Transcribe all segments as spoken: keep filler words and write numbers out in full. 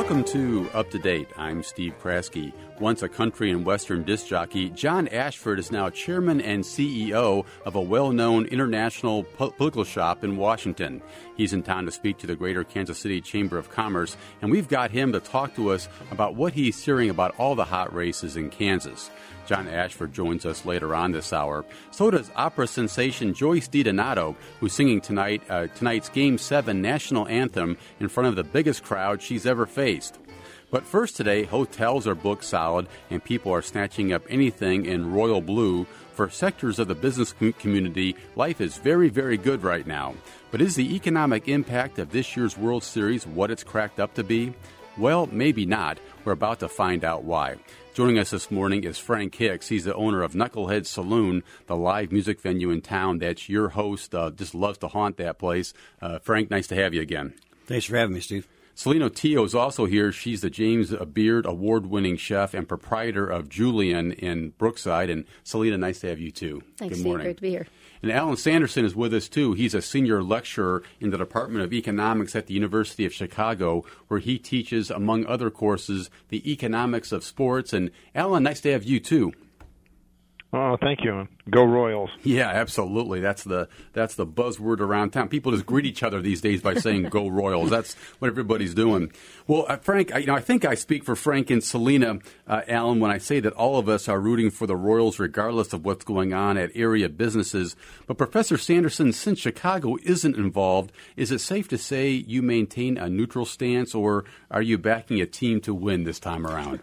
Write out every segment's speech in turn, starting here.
Welcome to Up to Date. I'm Steve Kraske. Once a country and western disc jockey, John Ashford is now chairman and C E O of a well-known international po- political shop in Washington. He's in town to speak to the Greater Kansas City Chamber of Commerce, and we've got him to talk to us about what he's hearing about all the hot races in Kansas. John Ashford joins us later on this hour. So does opera sensation Joyce DiDonato, who's singing tonight uh, tonight's Game seven national anthem in front of the biggest crowd she's ever faced. But first today, hotels are booked solid, and people are snatching up anything in royal blue. For sectors of the business community, life is very, very good right now. But is the economic impact of this year's World Series what it's cracked up to be? Well, maybe not. We're about to find out why. Joining us this morning is Frank Hicks. He's the owner of Knucklehead Saloon, the live music venue in town that's your host. Uh, just loves to haunt that place. Uh, Frank, nice to have you again. Thanks for having me, Steve. Celino Tio is also here. She's the James Beard award-winning chef and proprietor of Julian in Brookside. And Celina, nice to have you too. Thanks, Good Steve. morning. Great to be here. And Alan Sanderson is with us too. He's a senior lecturer in the Department of Economics at the University of Chicago, where he teaches, among other courses, the economics of sports. And Alan, nice to have you too. Oh, thank you. Go Royals. Yeah, absolutely. That's the that's the buzzword around town. People just greet each other these days by saying "Go Royals." That's what everybody's doing. Well, uh, Frank, I, you know, I think I speak for Frank and Celina, uh, Alan, when I say that all of us are rooting for the Royals, regardless of what's going on at area businesses. But Professor Sanderson, since Chicago isn't involved, is it safe to say you maintain a neutral stance, or are you backing a team to win this time around?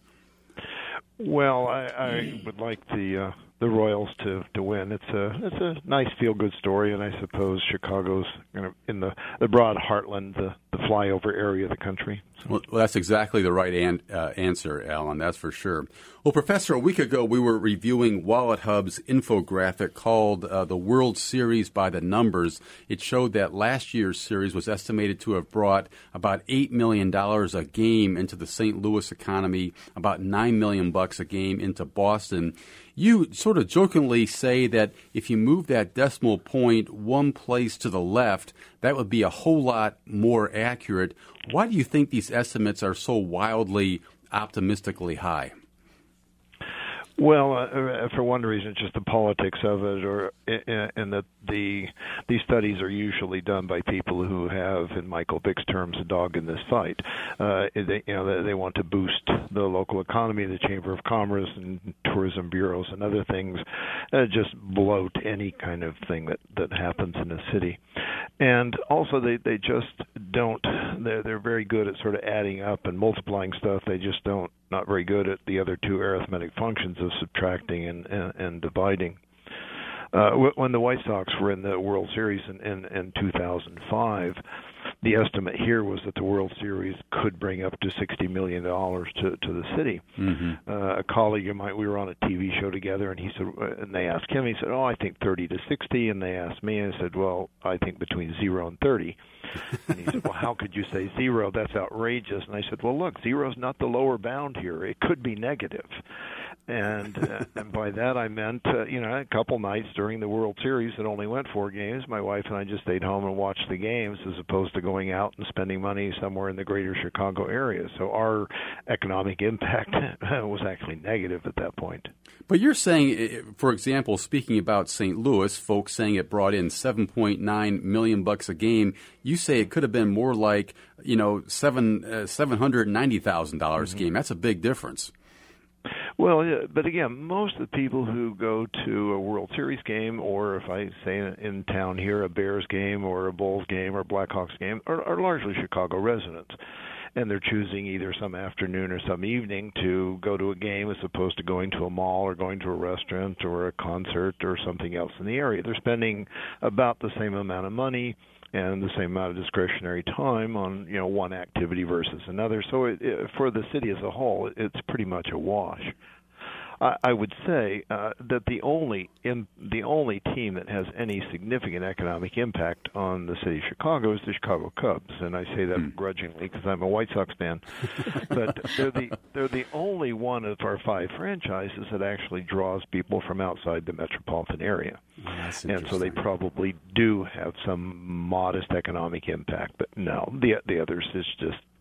Well, I, I would like the uh, the Royals to, to win. It's a it's a nice feel good story, and I suppose Chicago's you know, in the, the broad heartland, the, the flyover area of the country. So. Well, that's exactly the right an, uh, answer, Alan. That's for sure. Well, Professor, a week ago we were reviewing WalletHub's infographic called uh, "The World Series by the Numbers." It showed that last year's series was estimated to have brought about eight million dollars a game into the Saint Louis economy, about nine million bucks a game into Boston. You sort of jokingly say that if you move that decimal point one place to the left, that would be a whole lot more accurate. Why do you think these estimates are so wildly optimistically high? Well, uh, for one reason, it's just the politics of it, or and that the these studies are usually done by people who have, in Michael Vick's terms, a dog in this fight. Uh, they, you know, they want to boost the local economy, the Chamber of Commerce and tourism bureaus and other things, uh, just bloat any kind of thing that, that happens in a city. And also, they, they just don't. They're they're very good at sort of adding up and multiplying stuff. They just don't. Not very good at the other two arithmetic functions of subtracting and, and, and dividing. Uh, when the White Sox were in the World Series in, in, in two thousand five, the estimate here was that the World Series could bring up to sixty million dollars to, to the city. Mm-hmm. Uh, a colleague of mine, we were on a T V show together, and he said, and they asked him, he said, oh, I think thirty to sixty, and they asked me, and I said, well, I think between zero and thirty. And he said, well, how could you say zero? That's outrageous. And I said, well, look, zero's not the lower bound here. It could be negative. And uh, and by that I meant, uh, you know, a couple nights during the World Series that only went four games, my wife and I just stayed home and watched the games as opposed to going out and spending money somewhere in the greater Chicago area. So our economic impact was actually negative at that point. But you're saying, for example, speaking about Saint Louis, folks saying it brought in seven point nine million bucks a game. You say it could have been more like, you know, seven uh, seven hundred ninety thousand dollars mm-hmm. a game. That's a big difference. Well, yeah, but again, most of the people who go to a World Series game, or if I say in town here, a Bears game or a Bulls game or a Blackhawks game, are, are largely Chicago residents. And they're choosing either some afternoon or some evening to go to a game as opposed to going to a mall or going to a restaurant or a concert or something else in the area. They're spending about the same amount of money and the same amount of discretionary time on, you know, one activity versus another. So it, it, for the city as a whole, it's pretty much a wash. I, I would say uh, that the only in, the only team that has any significant economic impact on the city of Chicago is the Chicago Cubs, and I say that begrudgingly because I'm a White Sox fan. But they're the they're the only one of our five franchises that actually draws people from outside the metropolitan area, oh, and so they probably do have some modest economic impact. But no, the the others is just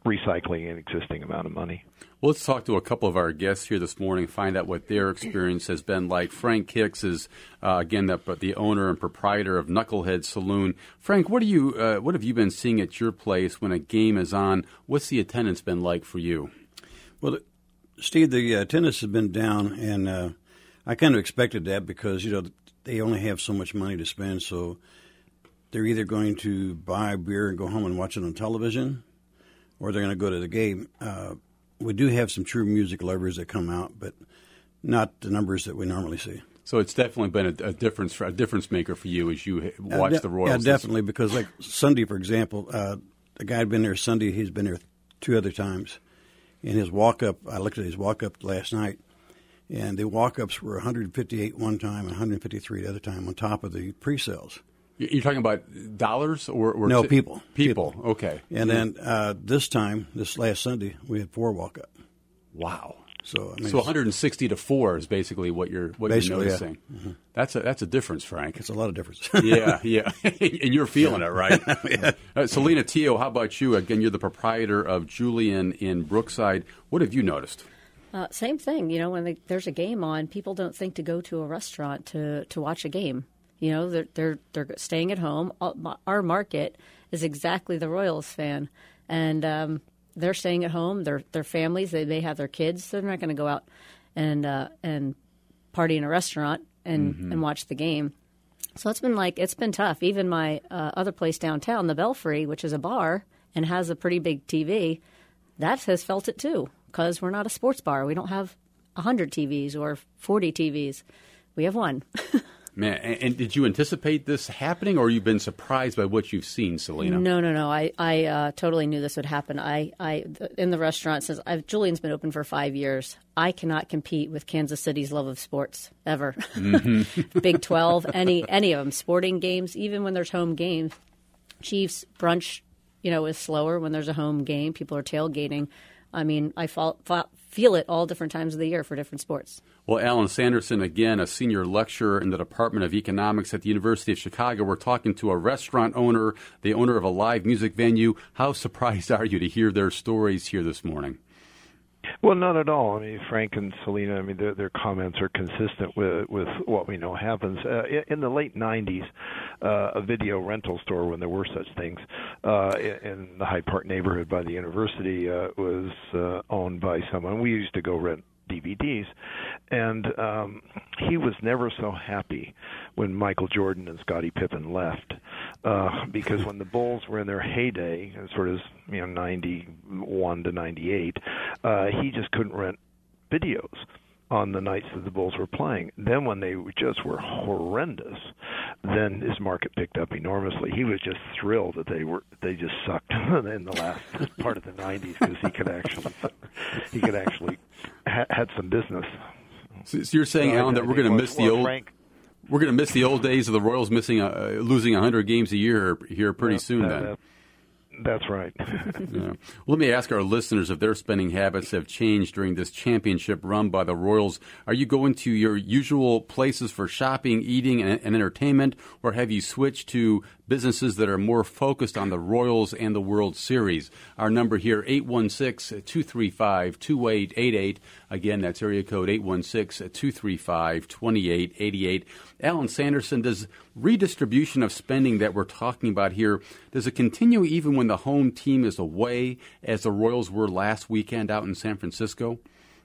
recycling an existing amount of money. Well, let's talk to a couple of our guests here this morning, find out what their experience has been like. Frank Hicks is, uh, again, the, the owner and proprietor of Knucklehead Saloon. Frank, what, do you, uh, what have you been seeing at your place when a game is on? What's the attendance been like for you? Well, Steve, the attendance has been down, and uh, I kind of expected that because, you know, they only have so much money to spend, so they're either going to buy beer and go home and watch it on television, or they're going to go to the game. Uh, we do have some true music lovers that come out, but not the numbers that we normally see. So it's definitely been a, a difference a difference maker for you as you watch uh, de- the Royals. Yeah, definitely, because like Sunday, for example, uh, the guy had been there Sunday. He's been there two other times. And his walk-up, I looked at his walk-up last night, and the walk-ups were one hundred fifty-eight one time and one hundred fifty-three the other time on top of the pre-sales. You're talking about dollars or, or no t- people, people? People. Okay. And yeah. then uh, this time, this last Sunday, we had four walk-up. Wow. So I mean, so one hundred sixty to four is basically what you're what you're noticing. Yeah. Mm-hmm. That's a that's a difference, Frank. It's a lot of difference. yeah, yeah, and you're feeling it, right? yeah. uh, Selena Teo, how about you? Again, you're the proprietor of Julian in Brookside. What have you noticed? Uh, same thing. You know, when they, there's a game on, people don't think to go to a restaurant to, to watch a game. You know, they're they're they're staying at home. Our market is exactly the Royals fan, and um, they're staying at home. Their their families, they may have their kids. They're not going to go out and uh, and party in a restaurant and, mm-hmm. and watch the game. So it's been like it's been tough. Even my uh, other place downtown, the Belfry, which is a bar and has a pretty big T V, that has felt it too because we're not a sports bar. We don't have one hundred T Vs or forty T Vs. We have one. Man, and, and did you anticipate this happening, or you've been surprised by what you've seen, Selena? No, no, no. I, I uh, totally knew this would happen. I, I, in the restaurant, since I've, Julian's been open for five years, I cannot compete with Kansas City's love of sports ever. Mm-hmm. Big twelve, any, any of them, sporting games, even when there's home games. Chiefs brunch, you know, is slower when there's a home game. People are tailgating. I mean, I fall, fall, feel it all different times of the year for different sports. Well, Alan Sanderson, again, a senior lecturer in the Department of Economics at the University of Chicago. We're talking to a restaurant owner, the owner of a live music venue. How surprised are you to hear their stories here this morning? Well, not at all. I mean, Frank and Selena, I mean, their, their comments are consistent with with what we know happens. Uh, in the late nineties, uh, a video rental store, when there were such things, uh, in the Hyde Park neighborhood by the university, uh, was uh, owned by someone. We used to go rent D V Ds, and um, he was never so happy when Michael Jordan and Scottie Pippen left, uh, because when the Bulls were in their heyday, sort of you know ninety-one to ninety-eight, uh, he just couldn't rent videos on the nights that the Bulls were playing. Then when they just were horrendous, then his market picked up enormously. He was just thrilled that they were they just sucked in the last part of the nineties because he could actually he could actually ha- had some business. So, so you're saying, so Alan, that we're going to miss the old Frank, we're going to miss the old days of the Royals missing uh, losing one hundred games a year here pretty yeah, soon. That, then. That, That's right. yeah. Let me ask our listeners if their spending habits have changed during this championship run by the Royals. Are you going to your usual places for shopping, eating, and, and entertainment, or have you switched to businesses that are more focused on the Royals and the World Series? Our number here, eight one six, two three five, two eight eight eight. Again, that's area code eight one six, two three five, two eight eight eight. Alan Sanderson, does redistribution of spending that we're talking about here, does it continue even when the home team is away, as the Royals were last weekend out in San Francisco?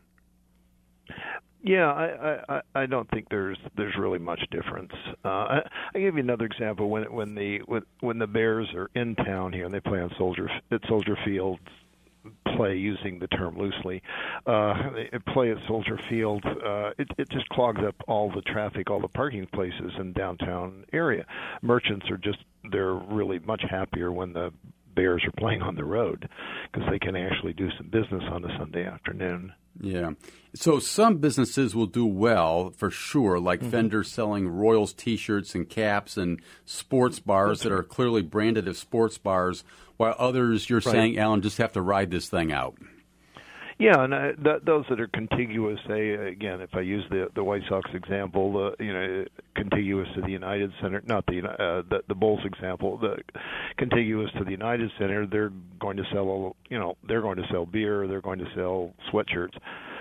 Yeah, I, I, I don't think there's there's really much difference. Uh, I, I give you another example. When when the when, when the Bears are in town here and they play on Soldier at Soldier Field, play using the term loosely, uh, they play at Soldier Field. Uh, it, it just clogs up all the traffic, all the parking places in downtown area. Merchants are just they're really much happier when the Bears are playing on the road because they can actually do some business on a Sunday afternoon. Yeah. So some businesses will do well, for sure, like mm-hmm. vendors selling Royals T-shirts and caps and sports bars That's that right. are clearly branded as sports bars, while others, you're right. saying, Alan, just have to ride this thing out. Yeah, and uh, th- those that are contiguous, say again, if I use the the White Sox example, uh, you know, contiguous to the United Center, not the uh, the, the Bulls example, the contiguous to the United Center, they're going to sell, you know, they're going to sell beer, they're going to sell sweatshirts,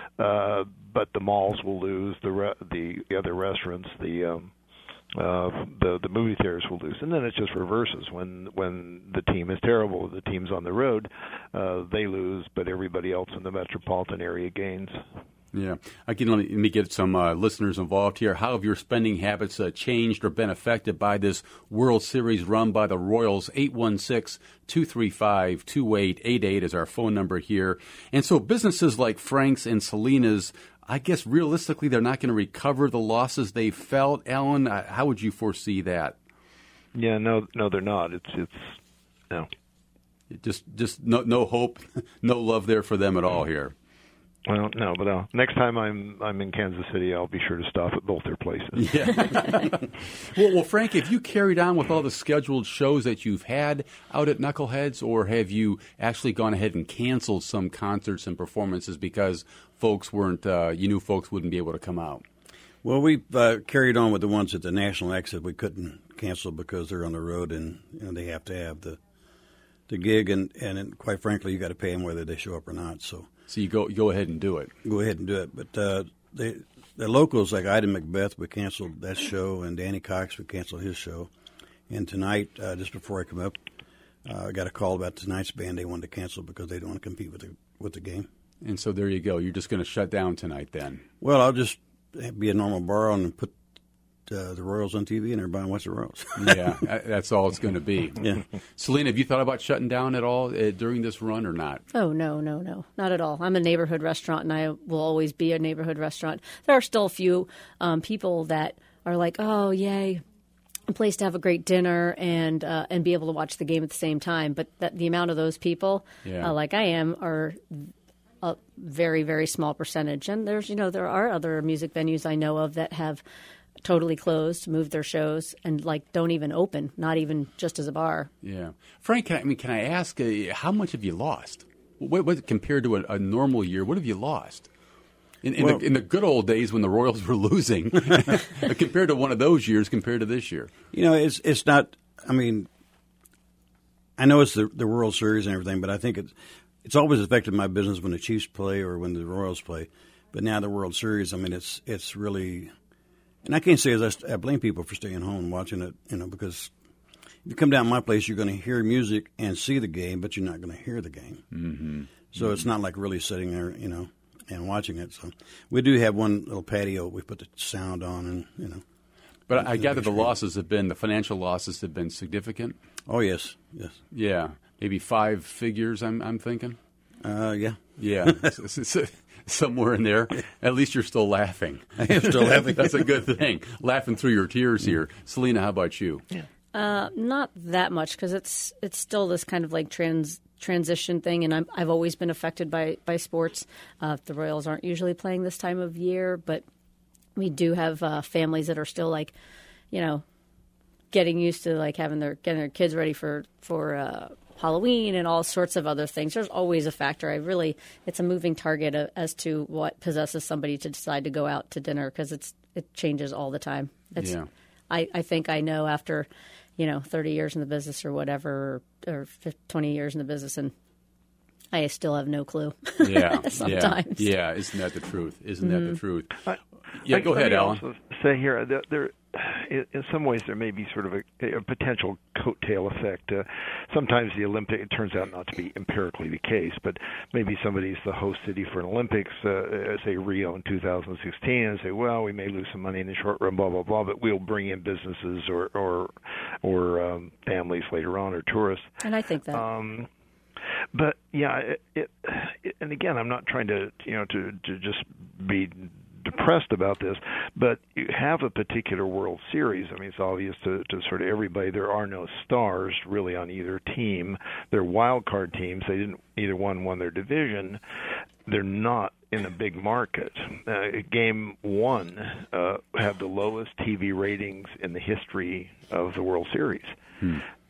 uh, but the malls will lose, the re- the, the other restaurants, the um, Uh, the the movie theaters will lose, and then it just reverses. When when the team is terrible, the team's on the road, uh, they lose, but everybody else in the metropolitan area gains. Yeah. Again, let me, let me get some uh, listeners involved here. How have your spending habits uh, changed or been affected by this World Series run by the Royals? eight one six, two three five, two eight eight eight is our phone number here. And so businesses like Frank's and Selena's, I guess realistically they're not going to recover the losses they felt. Alan, uh, how would you foresee that? Yeah, no, no, they're not. It's it's no, just just no no hope, no love there for them at all here. Well, no, but uh, next time I'm I'm in Kansas City, I'll be sure to stop at both their places. Yeah. well, well, Frank, have you carried on with all the scheduled shows that you've had out at Knuckleheads, or have you actually gone ahead and canceled some concerts and performances because folks weren't, uh, you knew folks wouldn't be able to come out? Well, we've uh, carried on with the ones at the National Exit. We couldn't cancel because they're on the road and you know, they have to have the the gig, and, and quite frankly, you got to pay them whether they show up or not. So. So you go go ahead and do it. Go ahead and do it. But uh, they, the locals, like Ida Macbeth, we canceled that show, and Danny Cox, we canceled his show. And tonight, uh, just before I come up, uh, I got a call about tonight's band. They wanted to cancel because they don't want to compete with the with the game. And so there you go. You're just going to shut down tonight then? Well, I'll just be a normal bar and put uh, the Royals on T V, and everybody watch the Royals. Yeah, that's all it's going to be. Yeah. Selena, have you thought about shutting down at all uh, during this run or not? Oh, no, no, no, not at all. I'm a neighborhood restaurant, and I will always be a neighborhood restaurant. There are still a few um, people that are like, oh, yay, a place to have a great dinner and uh, and be able to watch the game at the same time. But that, the amount of those people, yeah. uh, like I am, are a very, very small percentage. And there's, you know, there are other music venues I know of that have totally closed, moved their shows, and like don't even open, not even just as a bar. Yeah, Frank, can I, I mean, can I ask uh, how much have you lost? What, what compared to a, a normal year? What have you lost in, in, well, the, in the good old days when the Royals were losing, compared to one of those years, compared to this year? You know, it's it's not. I mean, I know it's the the World Series and everything, but I think it's it's always affected my business when the Chiefs play or when the Royals play. But now the World Series, I mean, it's it's really. And I can't say as I, I blame people for staying home and watching it, you know, because if you come down to my place, you're going to hear music and see the game, but you're not going to hear the game. Mm-hmm. So mm-hmm. it's not like really sitting there, you know, and watching it. So we do have one little patio we put the sound on, and you know. But I gather the losses have been the financial losses have been significant. Oh yes, yes. Yeah, maybe five figures. I'm I'm thinking. Uh, yeah, yeah. Somewhere in there. At least you're still laughing. I am still laughing. That's a good thing. Laughing through your tears here. Selena, how about you? Yeah. Uh, not that much because it's it's still this kind of like trans transition thing, and I'm, I've always been affected by by sports. Uh, the Royals aren't usually playing this time of year, but we do have uh, families that are still like, you know, getting used to like having their getting their kids ready for for. Uh, Halloween and all sorts of other things. There's always a factor. I really, it's a moving target as to what possesses somebody to decide to go out to dinner because it's it changes all the time. It's, yeah. I, I think I know after, you know, thirty years in the business or whatever, or, or twenty years in the business, and I still have no clue. Yeah, sometimes. Yeah. yeah, isn't that the truth? Isn't mm-hmm. that the truth? I, yeah, I, go ahead, Alan. Also say here that there, in some ways, there may be sort of a, a potential coattail effect. Uh, sometimes the Olympic, it turns out not to be empirically the case, but maybe somebody's the host city for an Olympics, uh, say Rio in two thousand sixteen, and say, well, we may lose some money in the short run, blah blah blah, but we'll bring in businesses or or or um, families later on or tourists. And I think that. Um, But yeah, it, it, it, and again, I'm not trying to, you know, to, to just be depressed about this, but you have a particular World Series. I mean, it's obvious to, to sort of everybody there are no stars really on either team. They're wild card teams. They didn't either one won their division. They're not in a big market. Uh, game one uh, had the lowest T V ratings in the history of the World Series. Hmm.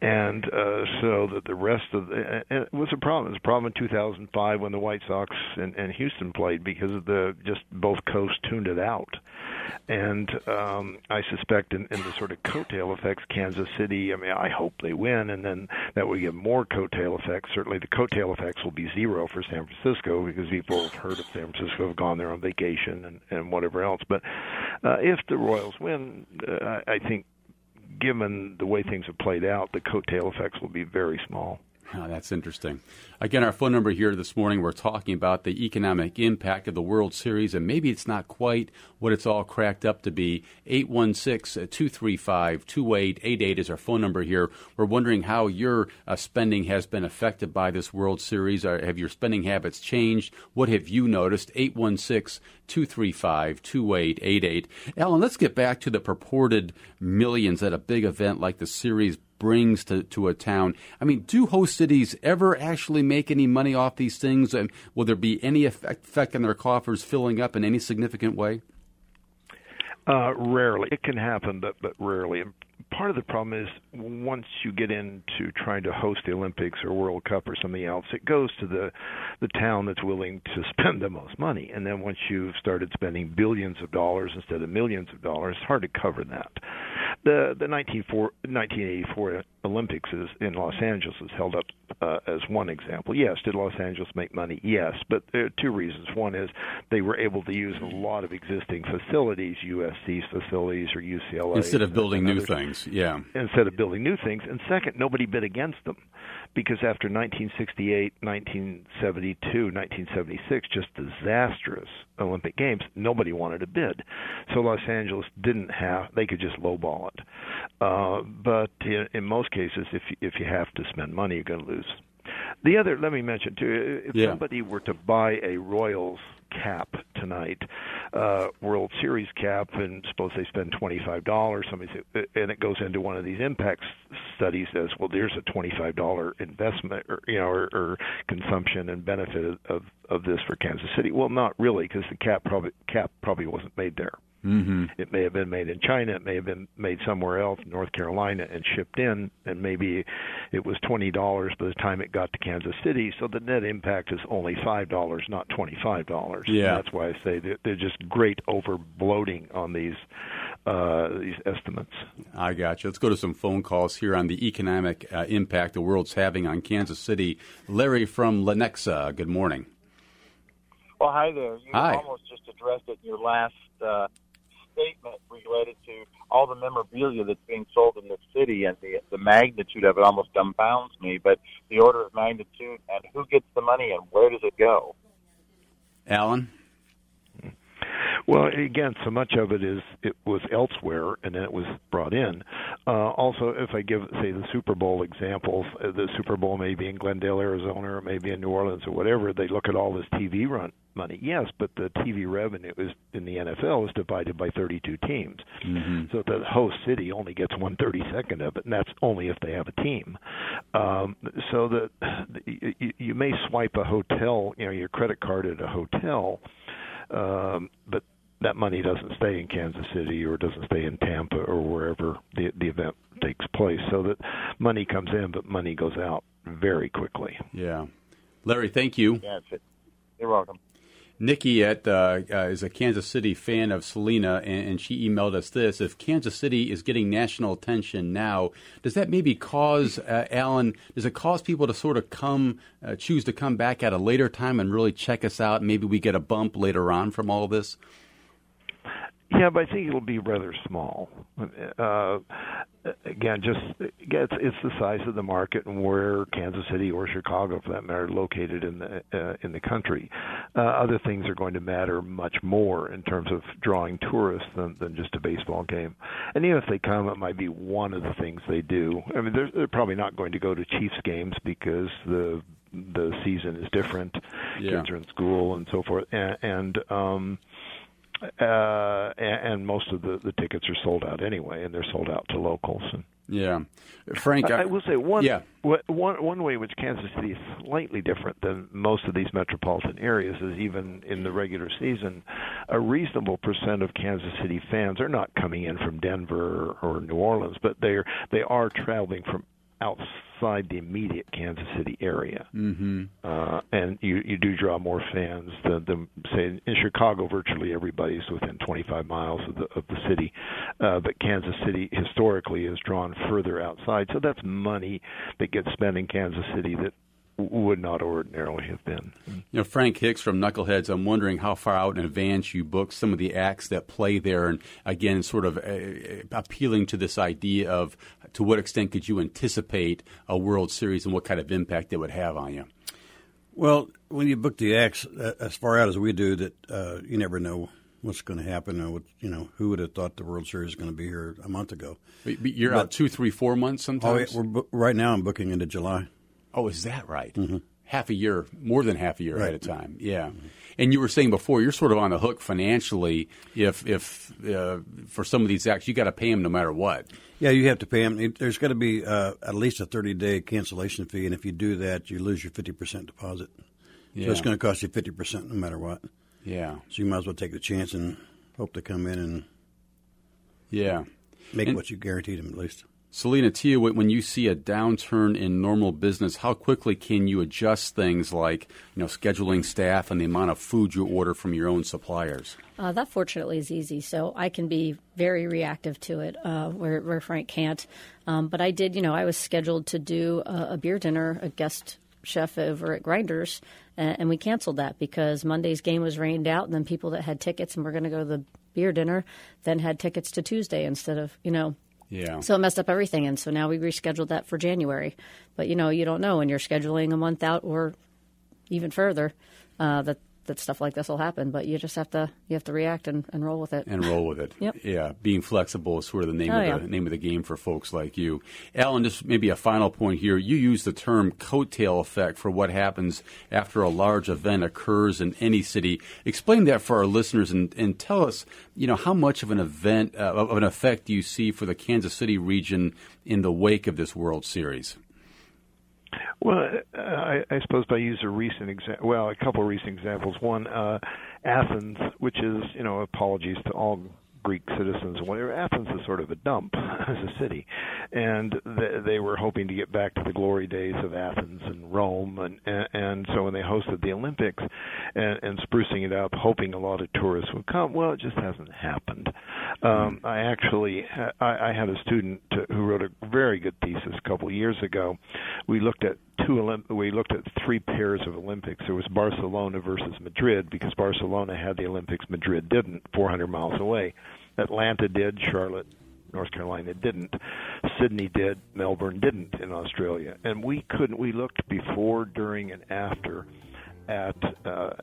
And uh, so that the rest of the, and it was a problem. It was a problem in two thousand five when the White Sox and, and Houston played because of the just both coasts tuned it out. And um, I suspect in, in the sort of coattail effects, Kansas City, I mean, I hope they win, and then that will get more coattail effects. Certainly the coattail effects will be zero for San Francisco because people have heard of San Francisco, have gone there on vacation and, and whatever else. But uh, if the Royals win, uh, I think given the way things have played out, the coattail effects will be very small. Oh, that's interesting. Again, our phone number here this morning, we're talking about the economic impact of the World Series, and maybe it's not quite what it's all cracked up to be. eight one six, two three five, two eight eight eight is our phone number here. We're wondering how your uh, spending has been affected by this World Series. Or have your spending habits changed? What have you noticed? eight one six, two three five, two eight eight eight. Alan, let's get back to the purported millions that a big event like the series brings to, to a town. I mean, do host cities ever actually make any money off these things? And will there be any effect, effect on their coffers filling up in any significant way? Uh, rarely. It can happen, but, but rarely. And part of the problem is once you get into trying to host the Olympics or World Cup or something else, it goes to the, the town that's willing to spend the most money. And then once you've started spending billions of dollars instead of millions of dollars, it's hard to cover that. The the nineteen eighty-four Olympics is in Los Angeles is held up uh, as one example. Yes, did Los Angeles make money? Yes, but there are two reasons. One is they were able to use a lot of existing facilities, U S C's facilities or U C L A. Instead of building new things, yeah. Instead of building new things. And second, nobody bid against them because after nineteen sixty-eight, nineteen seventy-two, nineteen seventy-six, just disastrous Olympic Games, nobody wanted to bid. So Los Angeles didn't have, they could just lowball it. Uh, but in, in most cases, if you, if you have to spend money, you're going to lose. The other, let me mention too, if yeah. somebody were to buy a Royals cap tonight, uh, World Series cap, and suppose they spend twenty-five dollars, somebody say, and it goes into one of these impact studies as, well, there's a twenty-five dollars investment or, you know, or, or consumption and benefit of, of this for Kansas City. Well, not really, because the cap probably, cap probably wasn't made there. Mm-hmm. It may have been made in China. It may have been made somewhere else, North Carolina, and shipped in, and maybe it was twenty dollars by the time it got to Kansas City. So the net impact is only five dollars, not twenty-five dollars. Yeah. And that's why I say they're, they're just great over bloating on these uh, these estimates. I got you. Let's go to some phone calls here on the economic uh, impact the world's having on Kansas City. Larry from Lenexa, good morning. Well, hi there. You Hi. almost just addressed it in your last uh, statement related to all the memorabilia that's being sold in the city, and the the magnitude of it almost dumbfounds me. But the order of magnitude and who gets the money and where does it go? Alan? Well, again, so much of it is it was elsewhere, and then it was brought in. Uh, also, if I give, say, the Super Bowl examples, uh, the Super Bowl may be in Glendale, Arizona, or maybe in New Orleans or whatever, they look at all this T V run money. Yes, but the T V revenue is in the N F L is divided by thirty-two teams. Mm-hmm. So the host city only gets one thirty-second of it, and that's only if they have a team. Um, so that you, you may swipe a hotel, you know, your credit card at a hotel, um, but that money doesn't stay in Kansas City or doesn't stay in Tampa or wherever the the event takes place. So that money comes in, but money goes out very quickly. Yeah. Larry, thank you. Yeah, it's, you're welcome. Nikki at uh, uh, is a Kansas City fan of Selena, and, and she emailed us this. If Kansas City is getting national attention now, does that maybe cause, uh, Alan, does it cause people to sort of come, uh, choose to come back at a later time and really check us out? Maybe we get a bump later on from all this? Yeah, but I think it'll be rather small. Uh, again, just again, it's, it's the size of the market and where Kansas City or Chicago, for that matter, are located in the uh, in the country. Uh, other things are going to matter much more in terms of drawing tourists than, than just a baseball game. And even if they come, it might be one of the things they do. I mean, they're, they're probably not going to go to Chiefs games because the the season is different. Yeah. Kids are in school and so forth, and. and um, Uh, and, and most of the, the tickets are sold out anyway, and they're sold out to locals. And Yeah. Frank, I, I, I will say one, yeah. one one way in which Kansas City is slightly different than most of these metropolitan areas is even in the regular season, a reasonable percent of Kansas City fans are not coming in from Denver or, or New Orleans, but they're they are traveling from outside the immediate Kansas City area, mm-hmm. uh, and you you do draw more fans than, than say in Chicago. Virtually everybody's within twenty-five miles of the of the city, uh, but Kansas City historically is drawn further outside, so that's money that gets spent in Kansas City that would not ordinarily have been. You know, Frank Hicks from Knuckleheads, I'm wondering how far out in advance you book some of the acts that play there, and again, sort of uh, appealing to this idea of to what extent could you anticipate a World Series and what kind of impact it would have on you? Well, when you book the acts uh, as far out as we do, that uh, you never know what's going to happen. Or what, you know, who would have thought the World Series was going to be here a month ago? But you're but, out two, three, four months sometimes? Oh, yeah, we're bu- right now I'm booking into July. Oh, is that right? Mm-hmm. Half a year, more than half a year right. ahead of time. Yeah. Mm-hmm. And you were saying before, you're sort of on the hook financially if, if uh, for some of these acts, you got to pay them no matter what. Yeah, you have to pay them. There's got to be uh, at least a thirty-day cancellation fee, and if you do that, you lose your fifty percent deposit. Yeah. So it's going to cost you fifty percent no matter what. Yeah. So you might as well take the chance and hope to come in and yeah make and, what you guaranteed them at least. Selena, to you, when you see a downturn in normal business, how quickly can you adjust things like, you know, scheduling staff and the amount of food you order from your own suppliers? Uh, that fortunately is easy, so I can be very reactive to it, uh, where, where Frank can't. Um, but I did, you know, I was scheduled to do a, a beer dinner, a guest chef over at Grinders, and, and we canceled that because Monday's game was rained out, and then people that had tickets and were going to go to the beer dinner then had tickets to Tuesday instead of, you know. Yeah. So it messed up everything, and so now we rescheduled that for January. But, you know, you don't know when you're scheduling a month out or even further uh, that, that stuff like this will happen. But you just have to you have to react and, and roll with it. And roll with it. Yep. Yeah, being flexible is sort of the name Oh, of yeah. the name of the game for folks like you. Alan, just maybe a final point here. You use the term coattail effect for what happens after a large event occurs in any city. Explain that for our listeners and, and tell us, you know, how much of an event, uh, of an effect do you see for the Kansas City region in the wake of this World Series? Well, I, I suppose I use a recent example. Well, a couple of recent examples. One, uh, Athens, which is, you know, apologies to all Greek citizens and whatever. Athens is sort of a dump as a city, and they, they were hoping to get back to the glory days of Athens and Rome, and and, and so when they hosted the Olympics and, and sprucing it up, hoping a lot of tourists would come. Well, it just hasn't happened. Um, I actually I, I had a student who wrote a very good thesis a couple of years ago. We looked at two Olymp- we looked at three pairs of Olympics. There was Barcelona versus Madrid because Barcelona had the Olympics, Madrid didn't, four hundred miles away. Atlanta did, Charlotte, North Carolina didn't. Sydney did, Melbourne didn't in Australia. And we couldn't, we looked before, during, and after at uh,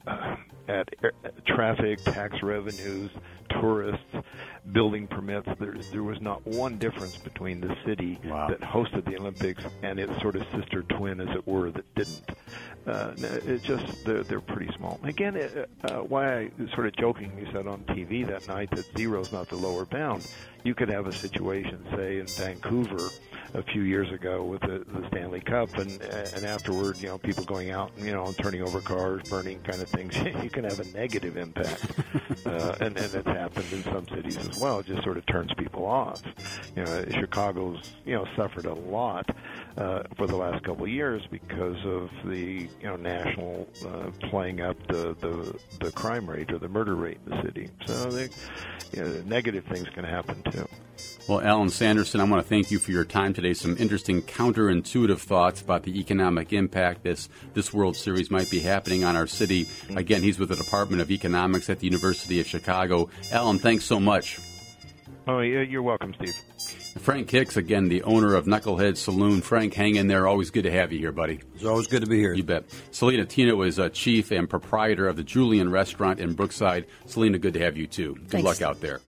at air, traffic, tax revenues, tourists, building permits. There, there was not one difference between the city wow. that hosted the Olympics and its sort of sister twin, as it were, that didn't. Uh, it just they're, they're pretty small. Again, it, uh, why I sort of jokingly said on T V that night that zero's not the lower bound. You could have a situation, say, in Vancouver a few years ago with the, the Stanley Cup, and and afterward, you know, people going out, and, you know, and turning over cars, burning kind of things. You can have a negative impact, uh, and and it's happened in some cities as well. It just sort of turns people off. You know, Chicago's you know suffered a lot uh, for the last couple of years because of the you know national uh, playing up the, the the crime rate or the murder rate in the city. So they, you know, negative things can happen too. Well, Alan Sanderson, I want to thank you for your time today. Some interesting counterintuitive thoughts about the economic impact this, this World Series might be happening on our city. Again, he's with the Department of Economics at the University of Chicago. Alan, thanks so much. Oh, yeah, you're welcome, Steve. Frank Hicks, again, the owner of Knucklehead Saloon. Frank, hang in there. Always good to have you here, buddy. It's always good to be here. You bet. Selena Tino is uh, chief and proprietor of the Julian Restaurant in Brookside. Selena, good to have you, too. Good Thanks. luck out there.